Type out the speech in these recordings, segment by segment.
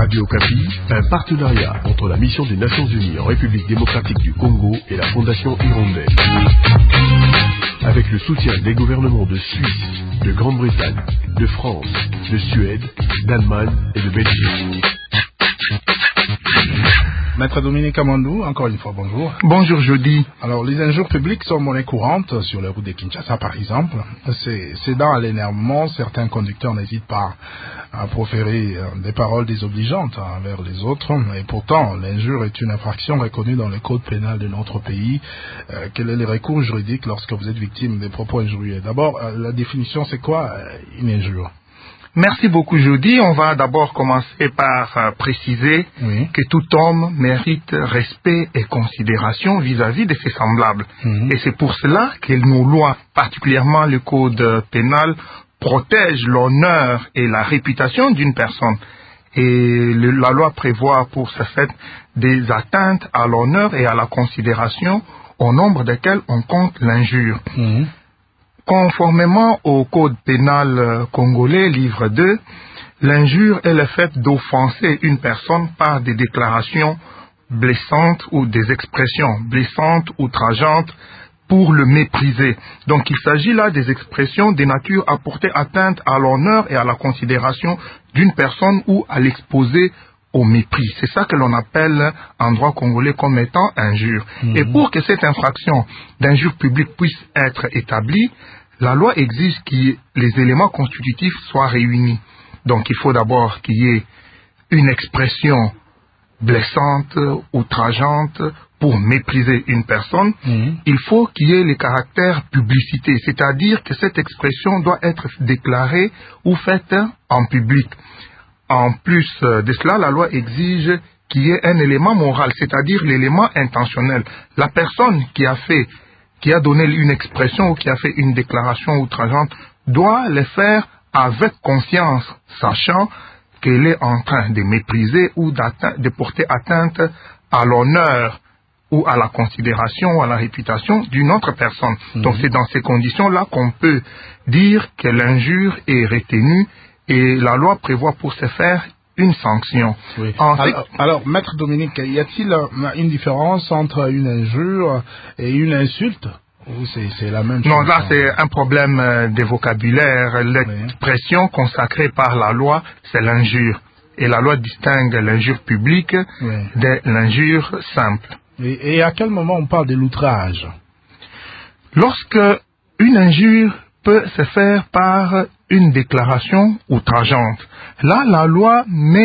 Radio Okapi, un partenariat entre la mission des Nations Unies en République démocratique du Congo et la Fondation Hirondelle. Avec le soutien des gouvernements de Suisse, de Grande-Bretagne, de France, de Suède, d'Allemagne et de Belgique. Maître Dominique Amandou, encore une fois, bonjour. Bonjour, Jody. Alors, les injures publiques sont monnaie courante sur les routes de Kinshasa, par exemple. Cédant à l'énervement, certains conducteurs n'hésitent pas à proférer des paroles désobligeantes envers les autres. Et pourtant, l'injure est une infraction reconnue dans le code pénal de notre pays. Quel est le recours juridique lorsque vous êtes victime des propos injurieux? D'abord, la définition, c'est quoi une injure? Merci beaucoup, Jody. On va d'abord commencer par préciser que tout homme mérite respect et considération vis-à-vis de ses semblables. Et c'est pour cela que nos lois, particulièrement le code pénal, protègent l'honneur et la réputation d'une personne. Et la loi prévoit pour ce fait des atteintes à l'honneur et à la considération au nombre desquelles on compte l'injure. Conformément au code pénal congolais, livre 2, l'injure est le fait d'offenser une personne par des déclarations blessantes ou des expressions blessantes, outrageantes, pour le mépriser. Donc il s'agit là des expressions de nature à porter atteinte à l'honneur et à la considération d'une personne ou à l'exposer au mépris. C'est ça que l'on appelle en droit congolais comme étant injure. Et pour que cette infraction d'injure publique puisse être établie, la loi exige que les éléments constitutifs soient réunis. Donc il faut d'abord qu'il y ait une expression blessante, outrageante, pour mépriser une personne. Il faut qu'il y ait le caractère publicité, c'est-à-dire que cette expression doit être déclarée ou faite en public. En plus de cela, la loi exige qu'il y ait un élément moral, c'est-à-dire l'élément intentionnel. La personne qui a donné une expression ou qui a fait une déclaration outrageante doit le faire avec conscience, sachant qu'elle est en train de mépriser ou de porter atteinte à l'honneur ou à la considération ou à la réputation d'une autre personne. Donc c'est dans ces conditions-là qu'on peut dire que l'injure est retenue et la loi prévoit pour ce faire une sanction. Alors, Maître Dominique, y a-t-il une différence entre une injure et une insulte? Ou c'est la même chose? Non, là c'est un problème de vocabulaire. L'expression consacrée par la loi, c'est l'injure. Et la loi distingue l'injure publique de l'injure simple. Et à quel moment on parle de l'outrage? Lorsque une injure peut se faire par une déclaration outrageante. Là, la loi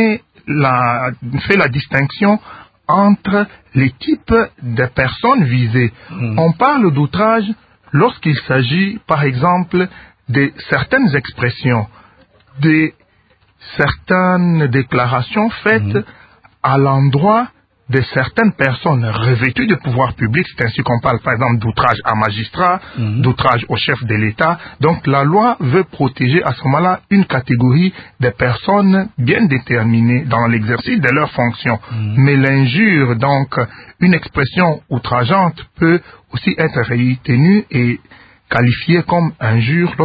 fait la distinction entre les types de personnes visées. On parle d'outrage lorsqu'il s'agit, par exemple, de certaines expressions, de certaines déclarations faites à l'endroit de certaines personnes revêtues de pouvoir public. C'est ainsi qu'on parle, par exemple, d'outrage à magistrat, d'outrage au chef de l'État. Donc, la loi veut protéger à ce moment-là une catégorie de personnes bien déterminées dans l'exercice de leurs fonctions. Mais l'injure, donc, une expression outrageante peut aussi être retenue et qualifiée comme injure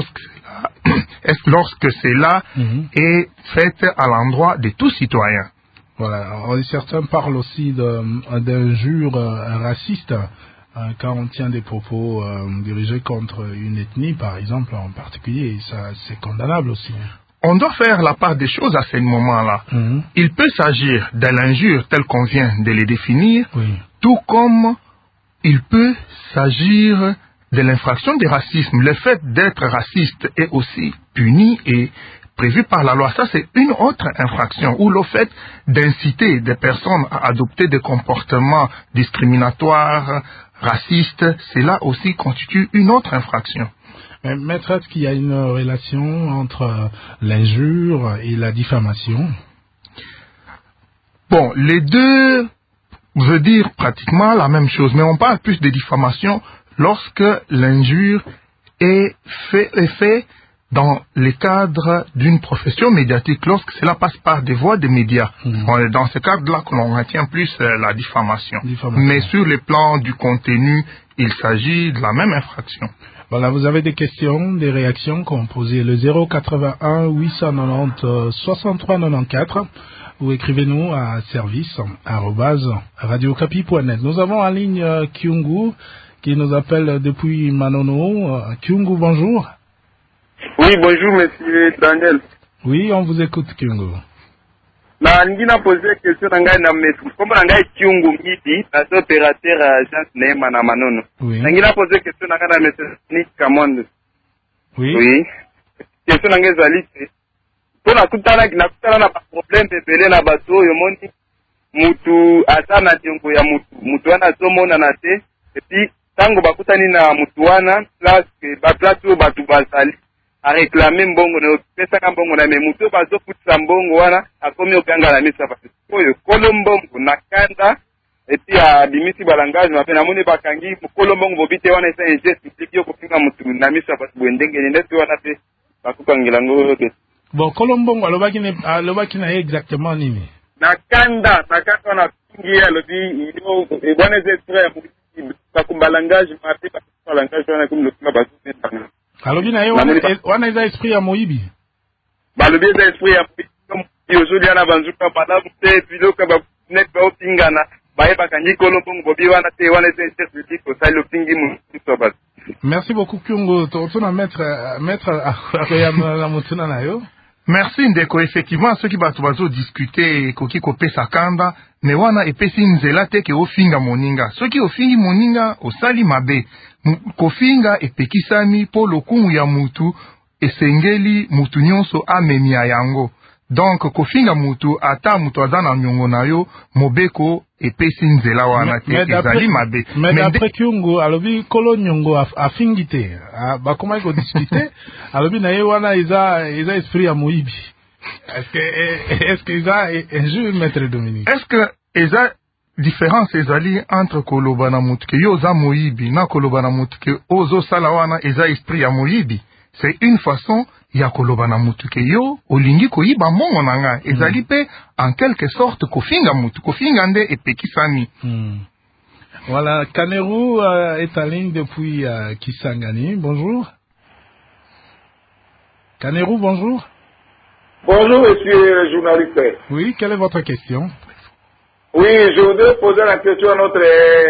lorsque cela est fait à l'endroit de tout citoyen. Voilà. Certains parlent aussi d'injures racistes quand on tient des propos dirigés contre une ethnie, par exemple, en particulier. Et ça, c'est condamnable aussi. On doit faire la part des choses à ce moment-là. Il peut s'agir de l'injure telle qu'on vient de les définir, tout comme il peut s'agir de l'infraction du racisme. Le fait d'être raciste est aussi puni et prévu par la loi. Ça, c'est une autre infraction, ou le fait d'inciter des personnes à adopter des comportements discriminatoires, racistes, cela aussi constitue une autre infraction. Mais maître, est-ce qu'il y a une relation entre l'injure et la diffamation? Bon, les deux veut dire pratiquement la même chose, mais on parle plus de diffamation lorsque l'injure est fait dans le cadre d'une profession médiatique, lorsque cela passe par des voies des médias. Dans ce cadre-là, l'on retient plus la diffamation. Mais sur le plan du contenu, il s'agit de la même infraction. Voilà, vous avez des questions, des réactions, composez le 081 890 63 94. ou écrivez-nous à service@radiocapi.net. Nous avons en ligne Kyungu qui nous appelle depuis Manono. Kyungu, bonjour. Oui, bonjour, monsieur Daniel. Oui, on vous écoute, Kyungu. Na ngina poser question ngai na maître. Comme ngai Kyungu Midi, na opérateur agence Neema na Manono. Oui. Ngina poser question ngai na maître Nick Kamondo. Oui. Oui. Question ngai zalite. Pona kutana na problème bebele na bato yo moni mutu atana ndengo ya mutu wana somona na te et puis tango bakutani na mutu wana place batu bazali a réclamer mbongo na pesa ka mbongo na memuto bazo futsa mbongo wana akomi okanga la misa parce que kolombongo na kanda et puis a dimisi balangage na pena moni bakangi kolombongo bobite wana esa geste public yo kofinga mutu na misa parce que ndenge ni ndeto wana pe bakukangela ngo ke bon kolombongo alobaki na exactement nini na kanda na pingi alobi yo bwana zestra bakumbalangage mape balangage wana comme le kuma bazo alobi na ye wana eza esprit ya moyibi balobi eza esprit ya moyibi ozoli ana banzuka malamu te biloko banet baopingana bayebaka ngi kolombongo bobi wana te wana eza interpublic osali opingi mosusu bato. Merci beaucoup Kyungu. Totuna maître akoyamala mutuna na yo. Merci ndeko, effectivement ceux qui bazo discuter koki kopesa kanda mais wana epesi nzela te ke ofinga moninga soki ofingi moninga osali mabe kofinga epekisami po lokumu ya mutu esengeli mutu nyonso amemia yango donc kofinga mutu ata mutu aza na nyongo na yo mobeko epesi nzela wana te ezali mabe mais d'après Kyungu alobi kolo nyongo afingi te bakoma ko discuter alobi na ye wana eza esprit ya moyibi. Est-ce que eza injure maître Dominique? Est-ce que eza différence ezali entre koloba na mutu ke yo za moyibi na koloba na mutu ke ozo sala wana eza esprit ya moyibi? C'est une façon ya koloba na mutu ke yo olingi koyiba mongo na nga ezali pe en quelque sorte kofinga mutu kofinga nde epekisami. Voilà, Kanerou est en ligne depuis Kisangani. Bonjour. Kanerou, bonjour. Bonjour, monsieur le journaliste. Oui, quelle est votre question? Oui, je voudrais poser la question à notre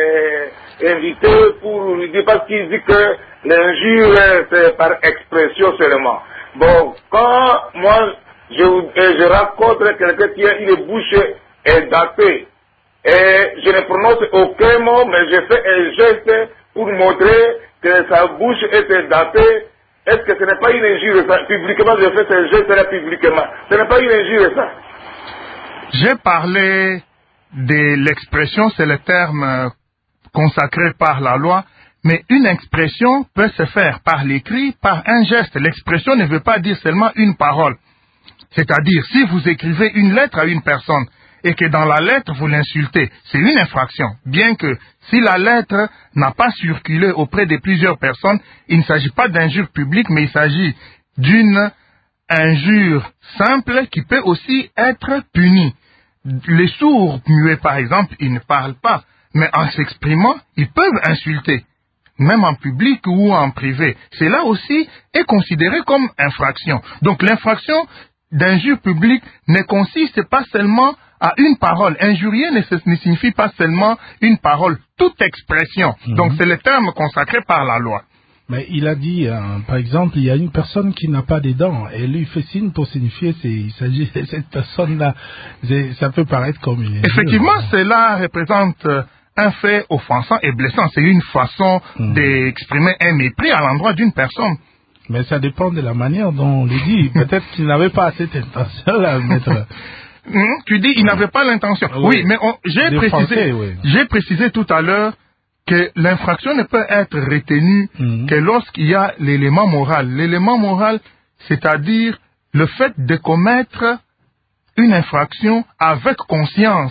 invité pour lui dire, parce qu'il dit que l'injure, c'est par expression seulement. Bon, quand moi, je rencontre quelqu'un qui a une bouche datée, et je ne prononce aucun mot, mais je fais un geste pour montrer que sa bouche est datée. Est-ce que ce n'est pas une injure, ça? Publiquement, je fais ce geste-là publiquement. Ce n'est pas une injure, ça? J'ai parlé de l'expression, c'est le terme consacré par la loi, mais une expression peut se faire par l'écrit, par un geste. L'expression ne veut pas dire seulement une parole. C'est-à-dire, si vous écrivez une lettre à une personne et que dans la lettre vous l'insultez, c'est une infraction. Bien que si la lettre n'a pas circulé auprès de plusieurs personnes, il ne s'agit pas d'injure publique, mais il s'agit d'une injure simple qui peut aussi être punie. Les sourds muets, par exemple, ils ne parlent pas, mais en s'exprimant, ils peuvent insulter, même en public ou en privé. Cela aussi est considéré comme infraction. Donc l'infraction d'injure publique ne consiste pas seulement à une parole. Injurier ne signifie pas seulement une parole, toute expression. Donc c'est le terme consacré par la loi. Mais il a dit, par exemple, il y a une personne qui n'a pas de dents, et lui fait signe pour signifier il s'agit de cette personne-là. Ça peut paraître comme une injure. Effectivement, cela représente un fait offensant et blessant. C'est une façon d'exprimer un mépris à l'endroit d'une personne. Mais ça dépend de la manière dont on le dit. Peut-être qu'il n'avait pas cette intention-là, maître. Tu dis, il n'avait pas l'intention. Oui, mais j'ai précisé tout à l'heure que l'infraction ne peut être retenue que lorsqu'il y a l'élément moral. L'élément moral, c'est-à-dire le fait de commettre une infraction avec conscience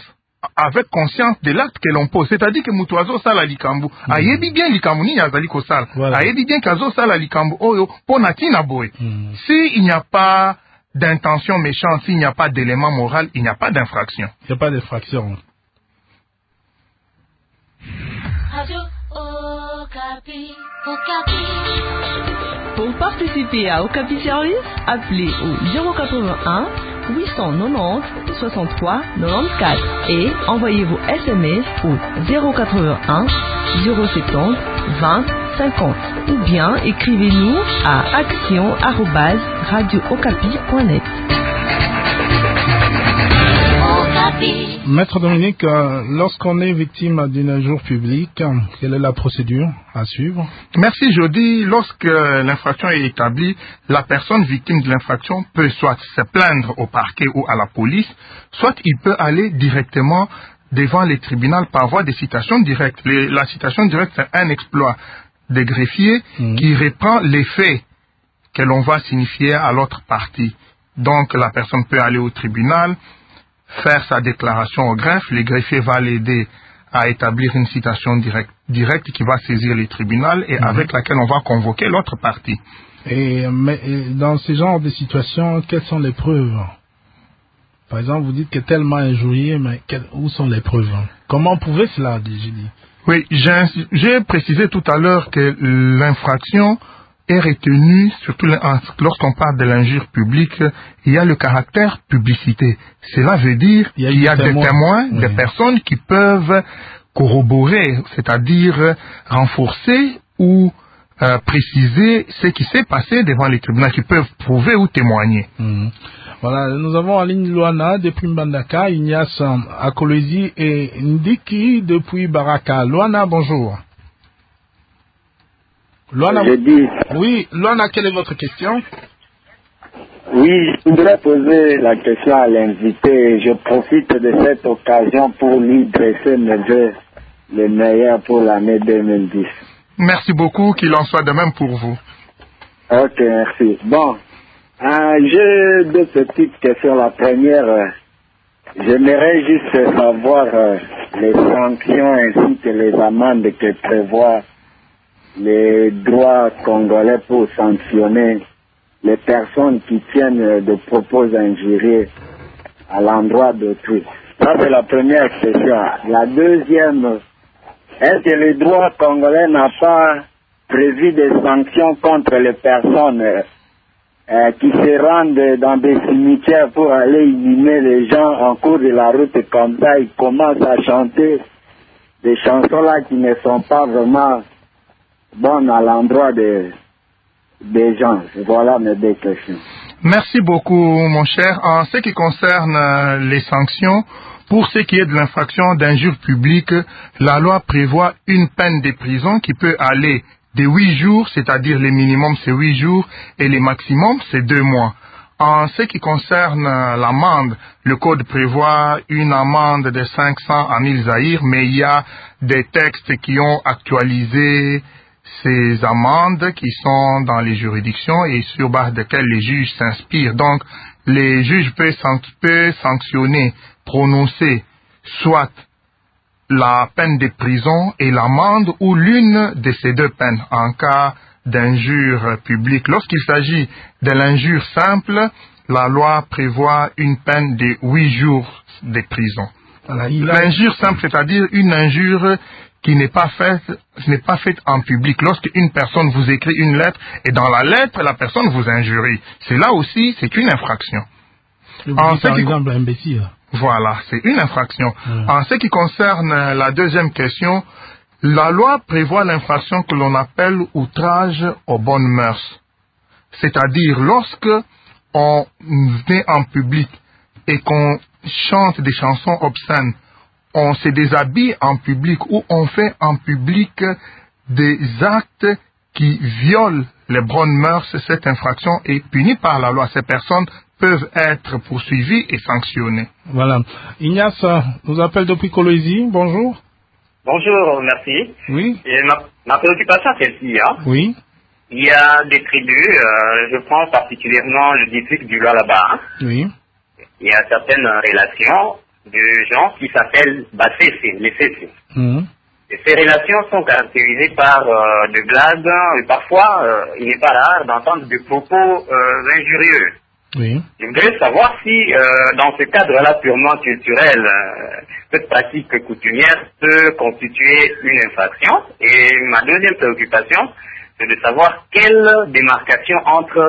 de l'acte que l'on pose. C'est-à-dire que mutuazo sala likambu, ayebi bien likambu ni yazali ko sala. Ayebi bien kazo sala likambu oyo pona tina boy. Si il n'y a pas d'intention méchante, s'il n'y a pas d'élément moral, il n'y a pas d'infraction. Il n'y a pas d'infraction. Radio Okapi. Okapi. Pour participer à Okapi Service, appelez au 081 890 63 94 et envoyez vos SMS au 081 070 20 50 ou bien écrivez-nous à action@radiookapi.net. Maître Dominique, lorsqu'on est victime d'une injure publique, quelle est la procédure à suivre? Merci Jody. Lorsque l'infraction est établie, la personne victime de l'infraction peut soit se plaindre au parquet ou à la police, soit il peut aller directement devant les tribunaux par voie de citation directe. La citation directe, c'est un exploit des greffiers qui reprend les faits que l'on va signifier à l'autre partie. Donc la personne peut aller au tribunal, faire sa déclaration au greffe, le greffier va l'aider à établir une citation directe qui va saisir les tribunaux et avec laquelle on va convoquer l'autre partie. Mais dans ce genre de situation, quelles sont les preuves? Par exemple, vous dites que tellement injurié, mais où sont les preuves? Comment prouver cela, j'ai dit? Oui, j'ai précisé tout à l'heure que l'infraction est retenue, surtout lorsqu'on parle de l'injure publique, il y a le caractère publicité. Cela veut dire qu'il y a des témoins, des personnes qui peuvent corroborer, c'est-à-dire renforcer ou préciser ce qui s'est passé devant les tribunaux, qui peuvent prouver ou témoigner. Voilà, nous avons en ligne Luana depuis Mbandaka, Ignace à Kolwezi et Ndiki depuis Baraka. Luana, bonjour. Luana, oui, Luana, quelle est votre question? Oui, je voudrais poser la question à l'invité. Je profite de cette occasion pour lui dresser mes vœux les meilleurs pour l'année 2010. Merci beaucoup, qu'il en soit de même pour vous. Ok, merci. Bon, j'ai deux petites questions. La première, j'aimerais juste savoir les sanctions ainsi que les amendes que prévoit les droits congolais pour sanctionner les personnes qui tiennent de propos injurieux à l'endroit d'autrui. Ça, c'est la première question. La deuxième, est-ce que le droit congolais n'a pas prévu des sanctions contre les personnes qui se rendent dans des cimetières pour aller inhumer les gens en cours de la route, et comme ça, ils commencent à chanter des chansons-là qui ne sont pas vraiment bonnes à l'endroit des gens. Voilà mes deux questions. Merci beaucoup, mon cher. En ce qui concerne les sanctions, pour ce qui est de l'infraction d'injure publique, la loi prévoit une peine de prison qui peut aller de 8 jours, c'est-à-dire les minimums c'est 8 jours et les maximums c'est 2 mois. En ce qui concerne l'amende, le code prévoit une amende de 500 à 1000 zaïrs, mais il y a des textes qui ont actualisé ces amendes qui sont dans les juridictions et sur base desquelles les juges s'inspirent. Donc, les juges peuvent sanctionner, prononcer soit la peine de prison et l'amende ou l'une de ces deux peines en cas d'injure publique. Lorsqu'il s'agit de l'injure simple, la loi prévoit une peine de 8 jours de prison. L'injure simple, c'est-à-dire une injure qui n'est pas faite en public. Lorsque une personne vous écrit une lettre et dans la lettre, la personne vous injurie. C'est là aussi, c'est une infraction. Par exemple, imbécile. Voilà, c'est une infraction. En ce qui concerne la deuxième question, la loi prévoit l'infraction que l'on appelle outrage aux bonnes mœurs. C'est-à-dire, lorsque on est en public et qu'on chante des chansons obscènes, on se déshabille en public ou on fait en public des actes qui violent les bonnes mœurs, cette infraction est punie par la loi. Ces personnes peuvent être poursuivies et sanctionnées. Voilà. Ignace nous appelle depuis Kolwezi. Bonjour. Bonjour, merci. Oui. Et ma préoccupation, c'est celle-ci. Oui. Il y a des tribus, je prends particulièrement le district du Lualaba. Oui. Il y a certaines relations de gens qui s'appellent les Fessé. Et ces relations sont caractérisées par de blagues et parfois, il n'est pas rare d'entendre des propos injurieux. Oui. Je voudrais savoir si, dans ce cadre-là purement culturel, cette pratique coutumière peut constituer une infraction. Et ma deuxième préoccupation, c'est de savoir quelle démarcation entre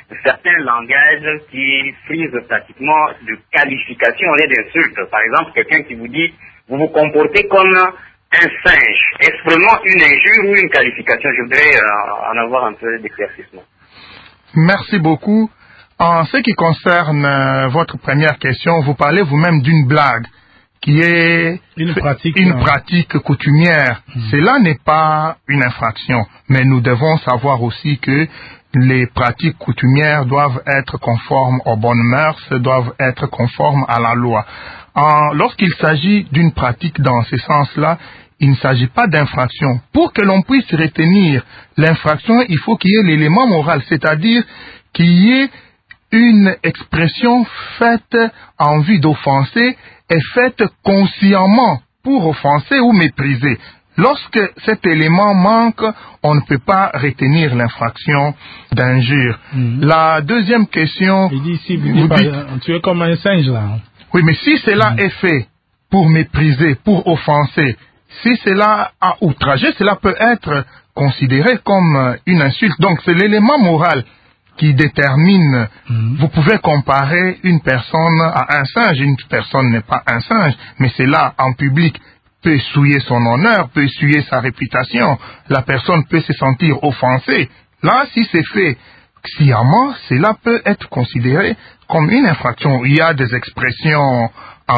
certains langages qui frisent pratiquement de qualification au lieu d'insultes. Par exemple, quelqu'un qui vous dit « vous vous comportez comme un singe ». Est-ce vraiment une injure ou une qualification? Je voudrais en avoir un peu d'éclaircissement. Merci beaucoup. En ce qui concerne votre première question, vous parlez vous-même d'une blague qui est une pratique coutumière. Cela n'est pas une infraction, mais nous devons savoir aussi que les pratiques coutumières doivent être conformes aux bonnes mœurs, doivent être conformes à la loi. Lorsqu'il s'agit d'une pratique dans ce sens-là, il ne s'agit pas d'infraction. Pour que l'on puisse retenir l'infraction, il faut qu'il y ait l'élément moral, c'est-à-dire qu'il y ait une expression faite en vue d'offenser et faite consciemment pour offenser ou mépriser. Lorsque cet élément manque, on ne peut pas retenir l'infraction d'injure. La deuxième question... Il dit ici, tu es comme un singe là. Oui, mais si cela est fait pour mépriser, pour offenser, si cela a outragé, cela peut être considéré comme une insulte. Donc c'est l'élément moral qui détermine. Vous pouvez comparer une personne à un singe. Une personne n'est pas un singe, mais cela en public peut souiller son honneur, peut souiller sa réputation. La personne peut se sentir offensée. Là, si c'est fait sciemment, cela peut être considéré comme une infraction. Il y a des expressions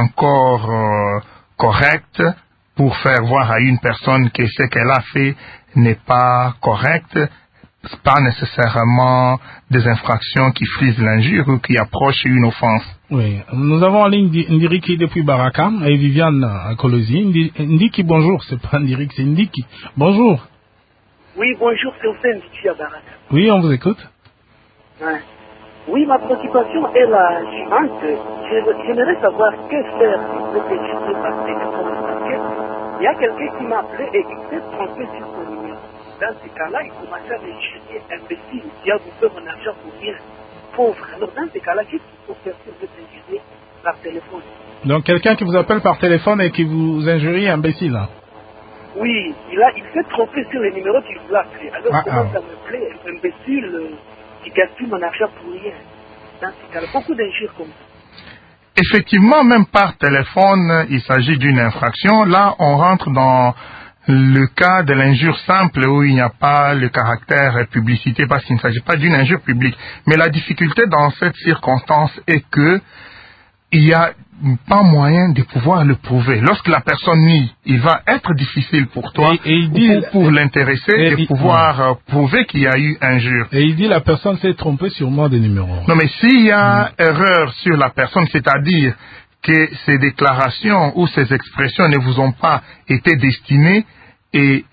encore correctes pour faire voir à une personne que ce qu'elle a fait n'est pas correct. Pas nécessairement des infractions qui frisent l'injure ou qui approchent une offense. Oui, nous avons en ligne Ndiki depuis Baraka et Viviane à Colosi. Ndiki, bonjour, c'est pas Ndiki, c'est Ndiki. Bonjour. Oui, bonjour, c'est Hussein Ndiki à Baraka. Oui, on vous écoute. Ouais. Oui, ma préoccupation est la suivante. J'aimerais savoir que faire pour que je puisse passer parce qu'il y a quelqu'un qui m'a appelé et il s'est trompé sur son numéro. Dans ce cas-là, il commençait à me juger imbécile. Il a bouffé mon argent pour rien. Pauvre. Alors, dans ce cas-là, qu'est-ce qu'il faut faire pour vous injurier par téléphone? Donc, quelqu'un qui vous appelle par téléphone et qui vous injurie imbécile. Oui, il s'est trompé sur le numéro qu'il voulait appeler. Alors, comment ça me plaît? Imbécile qui gaspille mon argent pour rien. Dans ce cas-là, beaucoup d'injures comme ça. Effectivement, même par téléphone, il s'agit d'une infraction. Là, on rentre dans le cas de l'injure simple où il n'y a pas le caractère publicité parce qu'il ne s'agit pas d'une injure publique. Mais la difficulté dans cette circonstance est que il n'y a pas moyen de pouvoir le prouver. Lorsque la personne nie, il va être difficile pour toi pour l'intéresser de pouvoir prouver qu'il y a eu injure. Et il dit la personne s'est trompée sûrement des numéros. Non, mais s'il y a erreur sur la personne, c'est-à-dire que ces déclarations ou ces expressions ne vous ont pas été destinées et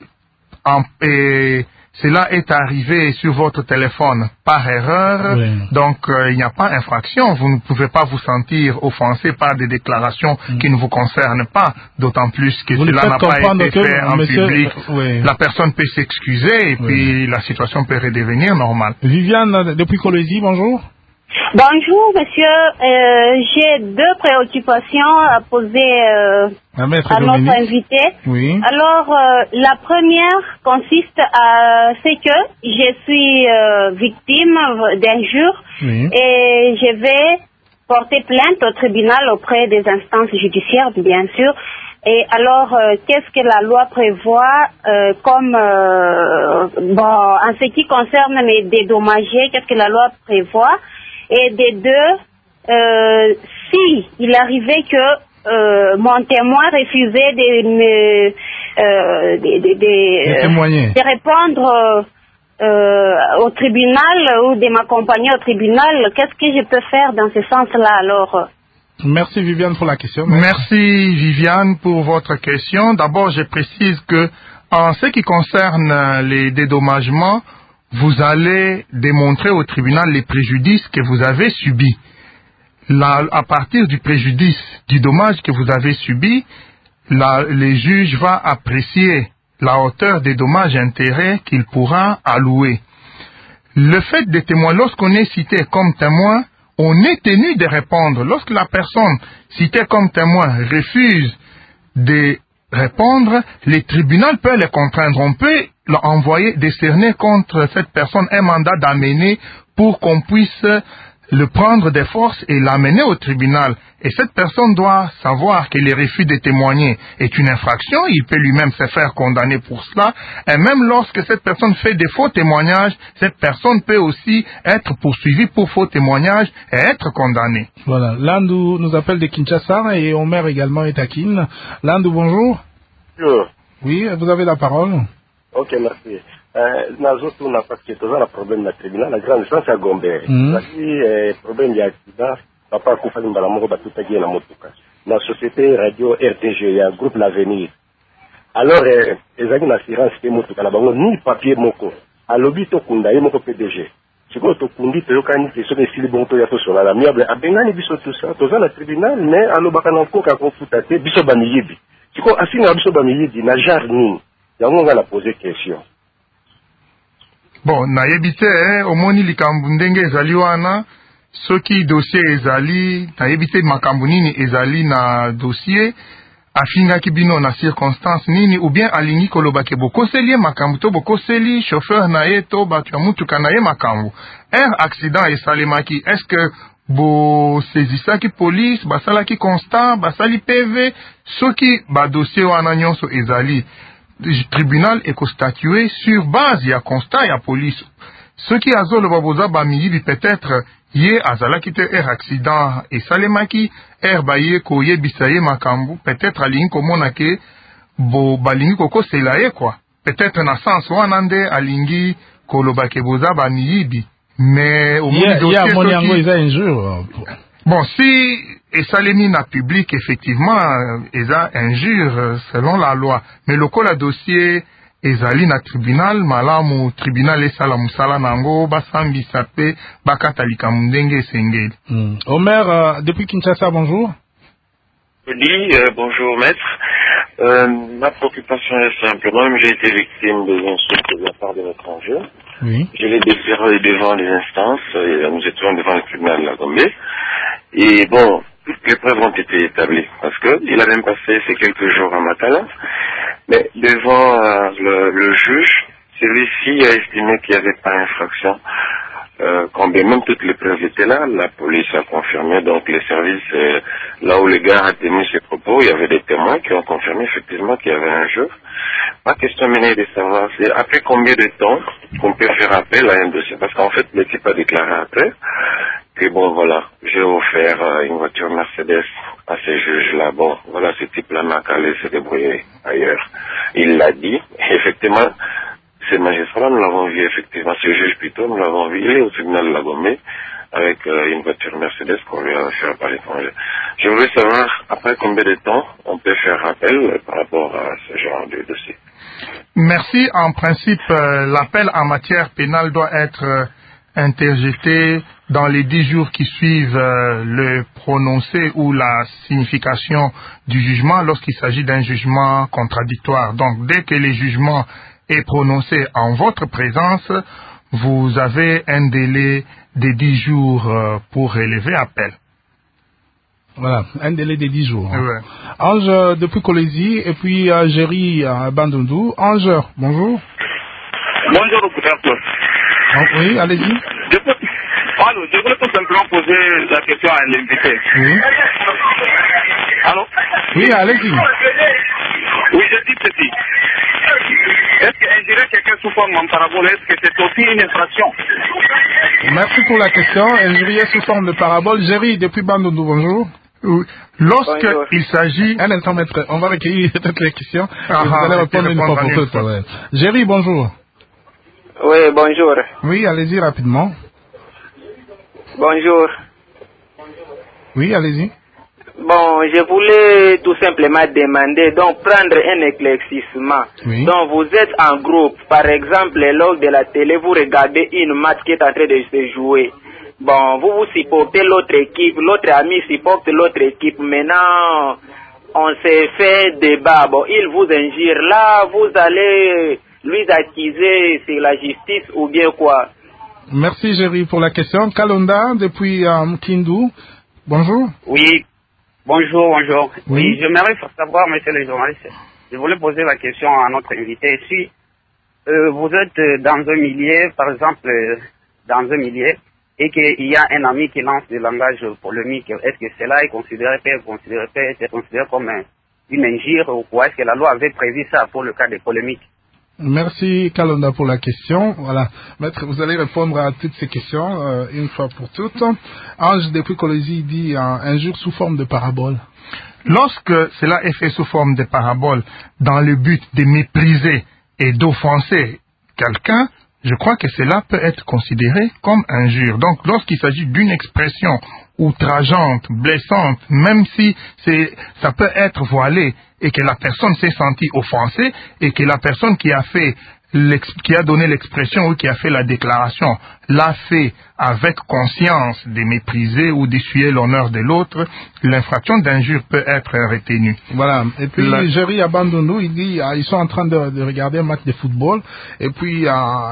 cela est arrivé sur votre téléphone par erreur, donc il n'y a pas infraction. Vous ne pouvez pas vous sentir offensé par des déclarations qui ne vous concernent pas, d'autant plus que cela n'a pas été fait en public. La personne peut s'excuser et puis la situation peut redevenir normale. Viviane, depuis Colosi, bonjour. Bonjour, monsieur. J'ai deux préoccupations à poser à notre invité. Oui. Alors, la première consiste à ce que je suis victime d'injures et je vais porter plainte au tribunal auprès des instances judiciaires, bien sûr. Et alors, qu'est-ce que la loi prévoit en ce qui concerne mes dédommagés, qu'est-ce que la loi prévoit? Et des deux, si il arrivait que mon témoin refusait de répondre au tribunal ou de m'accompagner au tribunal, qu'est-ce que je peux faire dans ce sens-là alors? Merci Viviane pour la question. Merci Viviane pour votre question. D'abord, je précise que en ce qui concerne les dédommagements, vous allez démontrer au tribunal les préjudices que vous avez subis. Là, à partir du préjudice, du dommage que vous avez subi, le juge va apprécier la hauteur des dommages et intérêts qu'il pourra allouer. Le fait de témoin, lorsqu'on est cité comme témoin, on est tenu de répondre. Lorsque la personne citée comme témoin refuse de répondre, les tribunaux peuvent les contraindre. On peut envoyer, décerner contre cette personne un mandat d'amener pour qu'on puisse le prendre des forces et l'amener au tribunal. Et cette personne doit savoir que le refus de témoigner est une infraction, il peut lui-même se faire condamner pour cela, et même lorsque cette personne fait des faux témoignages, cette personne peut aussi être poursuivie pour faux témoignages et être condamnée. Voilà, Landou nous appelle de Kinshasa et Omer également est à Kin. Landou, bonjour. Bonjour. Oui, vous avez la parole. Ok, merci. Nazoto n'a pas que tout ça, le problème du tribunal, la grande instance à Gombe. Le problème de l'accident, papa Koufali Mbalamongo Batutagi na Motuka. La société radio RTG, il y a un groupe L'Avenir. Alors, les amis d'assurance qui Motuka, ni papier moko. À l'objet de Kunda, il y a moko PDG. C'est quoi, Tokundi, Toyokani, qui sont des silibonto, il y a tout sur l'amiable. À Bengani, biso tout ça, tout ça, le tribunal, mais à l'Obakananko, quand on fout à terre, biso bamiyibi. C'est quoi, assis à biso bamiyibi, n'a jarni. Il y a un gars à poser question. Bon, nayebi te omoni likambo ndenge ezali wana soki dossier ezali nayebi te makambo nini ezali na dossier afingaki bino na circonstance nini ou bien alingi kolobake bokoseli makambo to bokoseli chauffeur na ye to bato ya mutuka na ye makambo accident esalemaki est-ce que bosezisaki police basalaki constat basali PV soki badossier wana nyonso ezali tribunal ekostatue sur base ya constat ya police. Ce qui a zolo baboza ba miyibi peut-être ye azalaki te accident et salemaki baye ko yebisa ye makambu peut-être alingi komona ke bo balingi kokosela ye quoi. Peut-être na sens wana nde alingi koloba ke boza ba miyibi. Mais au moins dossier soki bon, si esalemi na public, effectivement, eza injure selon la loi. Mais le cas dossier ezali na tribunal, malamu tribunal esala musala nango, basambi sape, bakatalika mundenge esengeli. Omer, depuis Kinshasa, bonjour. Oui, bonjour maître. Ma préoccupation est simple. Moi-même, j'ai été victime des insultes de la part de l'étranger. Oui. Je l'ai déféré devant les instances, nous étions devant le tribunal de la Gombe. Et bon, toutes les preuves ont été établies, parce que il a même passé ces quelques jours à Matala. Mais devant le juge, celui-ci a estimé qu'il n'y avait pas infraction. Quand bien même toutes les preuves étaient là, la police a confirmé, donc les services, là où le gars a tenu ses propos, il y avait des témoins qui ont confirmé effectivement qu'il y avait un jeu. Ma question maintenant est de savoir, c'est après combien de temps qu'on peut faire appel à un dossier, parce qu'en fait l'équipe a déclaré après que bon voilà, j'ai offert une voiture Mercedes à ces juges-là, bon voilà, ce type-là n'a qu'à aller se débrouiller ailleurs. Il l'a dit, et effectivement, ces magistrats, nous l'avons vu effectivement, ce juge plutôt, nous l'avons vu, il est au tribunal de la Gombe avec une voiture Mercedes qu'on lui a offert par l'étranger. Je voulais savoir après combien de temps on peut faire appel par rapport à ce genre de dossier. Merci. En principe, l'appel en matière pénale doit être interjeté dans les 10 jours qui suivent le prononcé ou la signification du jugement lorsqu'il s'agit d'un jugement contradictoire. Donc, dès que le jugement est prononcé en votre présence, vous avez un délai de 10 jours pour relever appel. Voilà, un délai de 10 jours. Ouais. Ange depuis Colésie et puis Géry à Bandundu. Ange, bonjour. Bonjour au couverture. Oui, allez-y. Allô, je voulais tout simplement poser la question à l'invité. Oui. Allô? Oui, allez-y. Oui, je dis ceci. Est-ce qu'injurier quelqu'un sous forme en parabole, est-ce que c'est aussi une infraction? Merci pour la question. Injurier sous forme de parabole. Géry depuis Bandundu, bonjour. Oui. Lorsqu'il s'agit... Un instant, maître. On va recueillir toutes les questions. Et vous allez répondre une fois pour toutes. Ouais. Géry, bonjour. Oui, bonjour. Oui, allez-y rapidement. Bonjour. Oui, allez-y. Bon, je voulais tout simplement demander, donc prendre un éclaircissement. Oui. Donc vous êtes en groupe, par exemple, lors de la télé, vous regardez une match qui est en train de se jouer. Bon, vous supportez l'autre équipe, l'autre ami supporte l'autre équipe. Maintenant, on s'est fait débat. Bon, il vous injure là, vous allez lui accuser sur la justice ou bien quoi? Merci Géry pour la question. Kalonda depuis Kindu. Bonjour. Oui. Bonjour. Oui. Oui, j'aimerais savoir, monsieur le journaliste, je voulais poser la question à notre invité. Si vous êtes dans un milieu, par exemple, dans un milieu, et qu'il y a un ami qui lance des langages polémiques, est-ce que cela peut être considéré comme une injure ou quoi? Est-ce que la loi avait prévu ça pour le cas des polémiques? Merci Kalonda pour la question. Voilà, maître, vous allez répondre à toutes ces questions une fois pour toutes. Ange depuis Colosie dit injure sous forme de parabole. Lorsque cela est fait sous forme de parabole dans le but de mépriser et d'offenser quelqu'un, je crois que cela peut être considéré comme injure. Donc, lorsqu'il s'agit d'une expression outrageante, blessante, même si ça peut être voilé et que la personne s'est sentie offensée et que la personne qui a donné l'expression ou qui a fait la déclaration l'a fait avec conscience de mépriser ou d'essuyer l'honneur de l'autre, l'infraction d'injure peut être retenue. Voilà. Et puis Jerry Abandonou, il dit ils sont en train de regarder un match de football et puis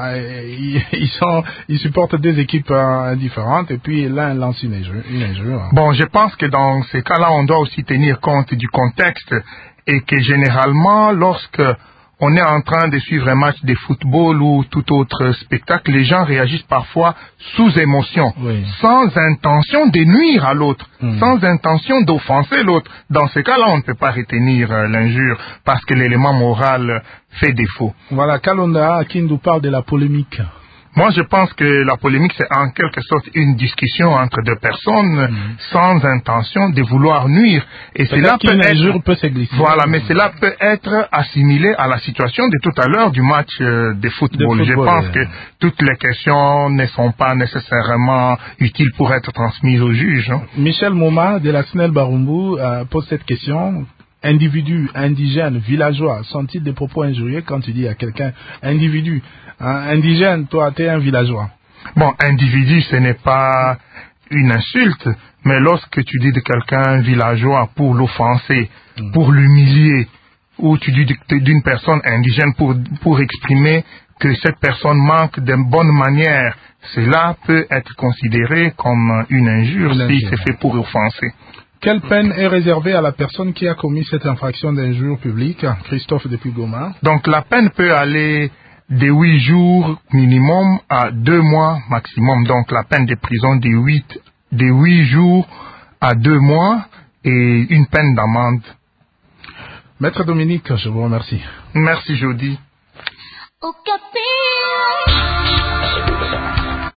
ils supportent deux équipes différentes et puis l'un lance une injure. Bon, je pense que dans ces cas-là, on doit aussi tenir compte du contexte et que généralement, lorsque on est en train de suivre un match de football ou tout autre spectacle, les gens réagissent parfois sous émotion, sans intention de nuire à l'autre, sans intention d'offenser l'autre. Dans ce cas-là, on ne peut pas retenir l'injure parce que l'élément moral fait défaut. Voilà, Kalonda qui nous parle de la polémique. Moi, je pense que la polémique, c'est en quelque sorte une discussion entre deux personnes sans intention de vouloir nuire. Et cela peut se glisser. Voilà, mais cela peut être assimilé à la situation de tout à l'heure du match de football. Je pense que toutes les questions ne sont pas nécessairement utiles pour être transmises au juge. Hein. Michel Mouma de la SNEL Barumbu pose cette question. Individus, indigènes, villageois, sont-ils des propos injurieux quand tu dis à quelqu'un individu, indigène, toi, tu es un villageois? Bon, individu, ce n'est pas une insulte, mais lorsque tu dis de quelqu'un villageois pour l'offenser, pour l'humilier, ou tu dis d'une personne indigène pour exprimer que cette personne manque de bonnes manières, cela peut être considéré comme une injure si c'est fait pour offenser. Quelle peine est réservée à la personne qui a commis cette infraction d'injure publique? Christophe depuis Goma. Donc la peine peut aller de 8 jours minimum à 2 mois maximum. Donc la peine de prison de 8 jours à 2 mois et une peine d'amende. Maître Dominique, je vous remercie. Merci Jody.